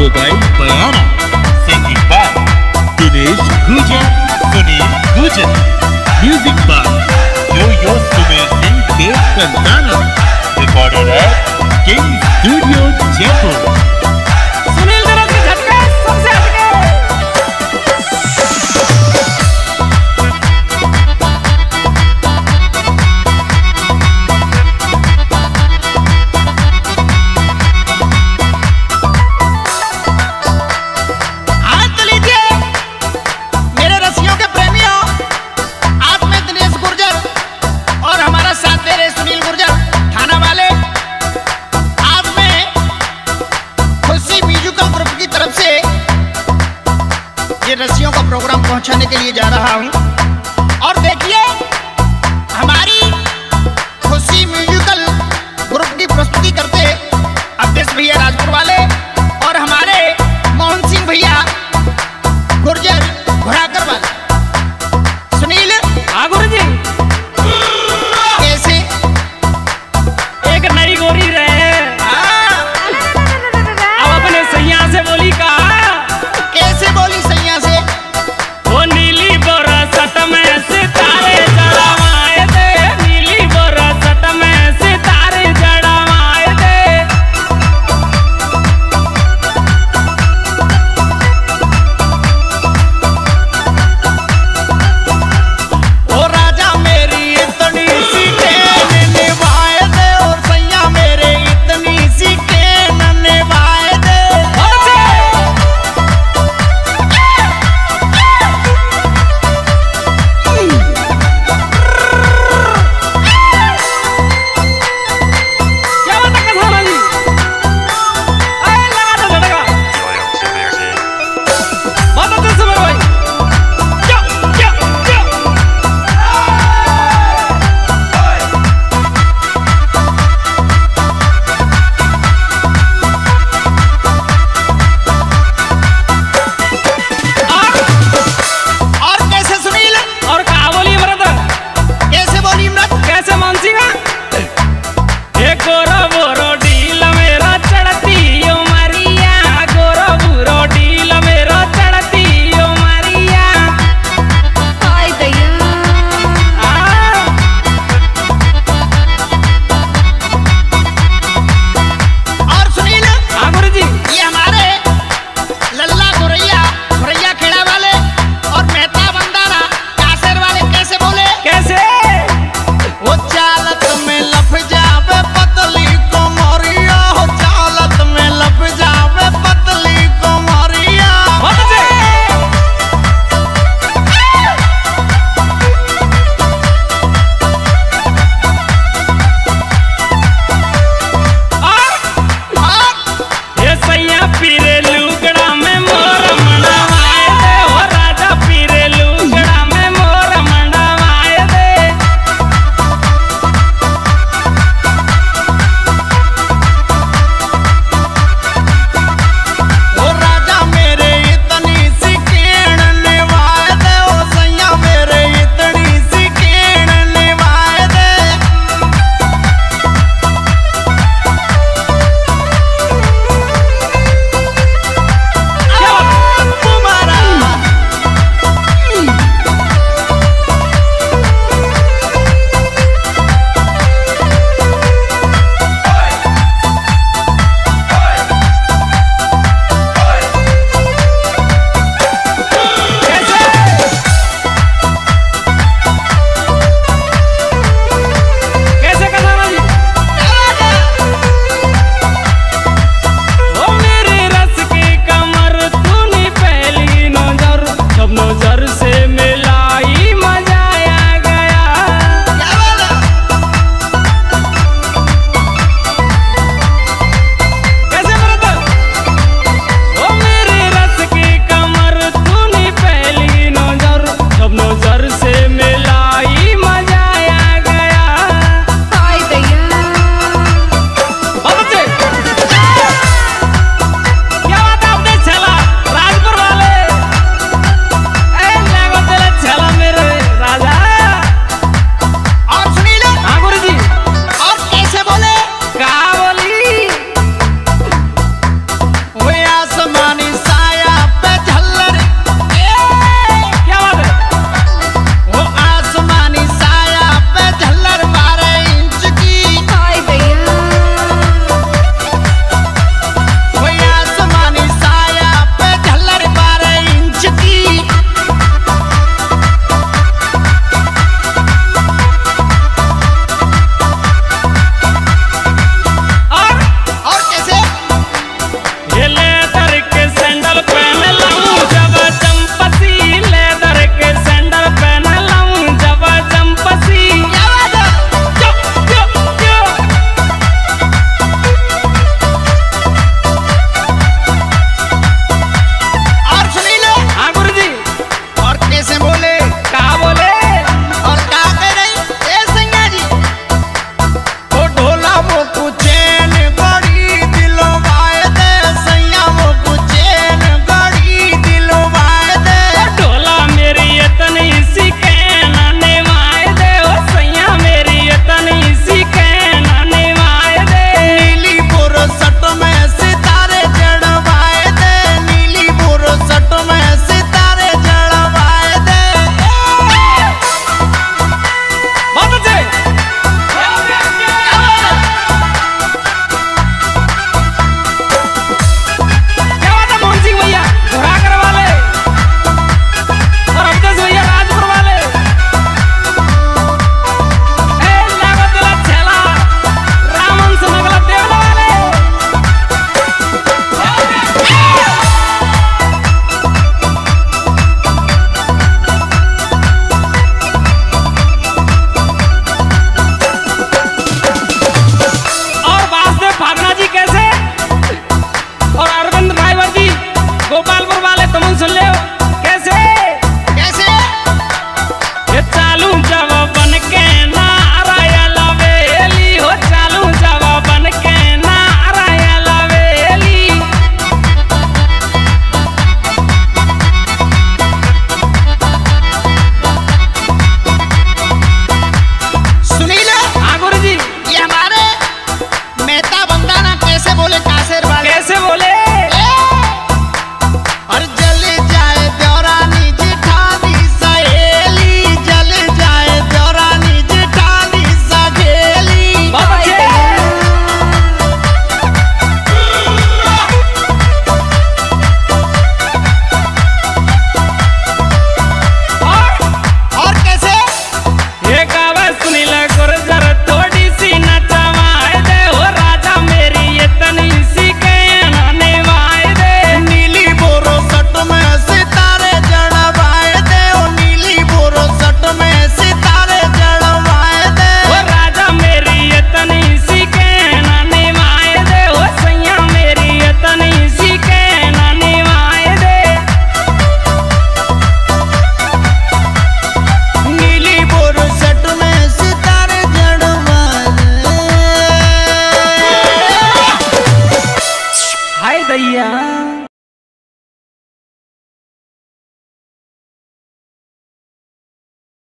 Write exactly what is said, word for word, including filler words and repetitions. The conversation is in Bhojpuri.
मोबाइल बयाना सिंगिंग बाय दिनेश गुजर सुनील गुजर music by yo yo Sumer Singh Dev Kandana recorded है किंग स्टूडियो जयपुर। सुनील दरद के झटके सबसे हटके। रसियों का प्रोग्राम पहुंचाने के लिए जा रहा हूं और देखिए हमारी खुशी म्यूजिकल ग्रुप की प्रस्तुति करते अवधेश भैया राजपुर वाले और हमारे मोहन सिंह भैया गुर्जर घोड़ाकर वाले। सुनील हाँ गुरु जी कैसे एक नई गोरी रहे अब अपने सैया से बोली का कैसे बोली सैया से वो नीली बोरा सट में सितारे जड़वाए दे नीली बोरा सट में सितारे जड़वाए दे। ओ राजा मेरी इतनी सी टेन निभाए दे और सैया मेरे इतनी सी टेन निभाए दे। क्या बात है कसाना जी अरे लगा दो झटका बहुत अच्छे सुमेर भाई क्या क्या क्या और कैसे सुनील और कहा बोली मरद कैसे बोली इमरत कैसे मानसिंगा एक गोरो बोरो डील मेरा चढ़ती ओ मारिया गोरो बोरो डील मेरा चढ़ती ओ मारिया हाय दैया आ और सुनील हाँ गुरु जी ये हमारे लल्ला गोरैया गोरैया खेड़ा वाले और मेहता बंदाना कासेर वाले कैसे बोले कैसे वो चालत में लप जावे पतली कोमरिया हो चालत में लप जावे पतली कोमरिया। बहुत अच्छे और और ये सैया पीरे